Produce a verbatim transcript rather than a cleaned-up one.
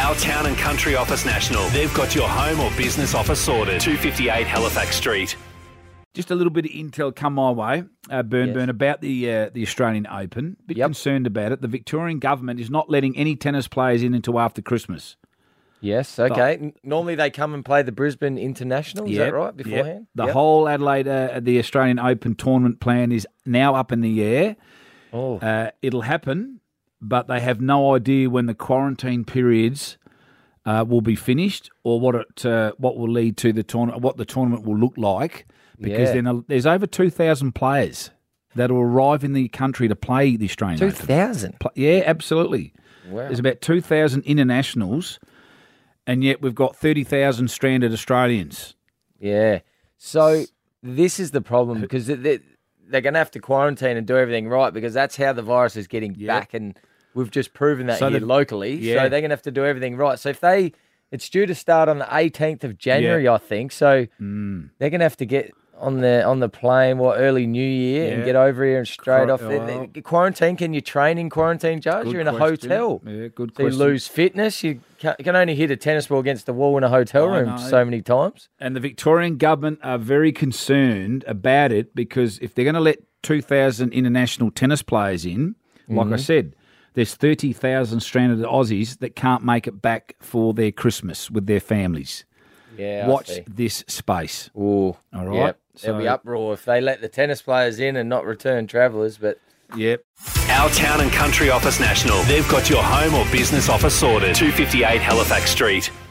Our Town and Country Office National. They've got your home or business office sorted. two fifty-eight Halifax Street. Just a little bit of intel come my way, uh, Burn Yes. Burn, about the uh, the Australian Open. A bit Yep. concerned about it. The Victorian government is not letting any tennis players in until after Christmas. Yes, okay. N- Normally they come and play the Brisbane International, is Yep, that right, yep. beforehand? The Yep. whole Adelaide, uh, the Australian Open tournament plan is now up in the air. Oh, Uh, it'll happen, but they have no idea when the quarantine periods uh, will be finished or what it uh, what will lead to the tournament, what the tournament will look like. Because Yeah. then there's over two thousand players that will arrive in the country to play the Australian two Open. thousand. Pl- Yeah, absolutely. Wow. There's about two thousand internationals, and yet we've got thirty thousand stranded Australians. Yeah. So this is the problem because they- they- they're going to have to quarantine and do everything right because that's how the virus is getting Yep. back, and we've just proven that So here the- locally. yeah. So they're going to have to do everything right. So if they, it's due to start on the eighteenth of January, I think. So Mm. they're going to have to get on the on the plane, what, early New Year, Yeah. and get over here and straight Quar- off. There. well- Quarantine? Can you train in quarantine, Judge? Good You're in a question. hotel. Yeah, good So you question. lose fitness. You can, you can only hit a tennis ball against the wall in a hotel I room know. so many times. And the Victorian government are very concerned about it because if they're going to let two thousand international tennis players in, like Mm-hmm. I said, there's thirty thousand stranded Aussies that can't make it back for their Christmas with their families. Yeah, I Watch see. this space. Ooh, All right. Yep. There'll be So- uproar if they let the tennis players in and not return travellers. But Yep. Our Town and Country Office National. They've got your home or business office sorted. two fifty-eight Halifax Street.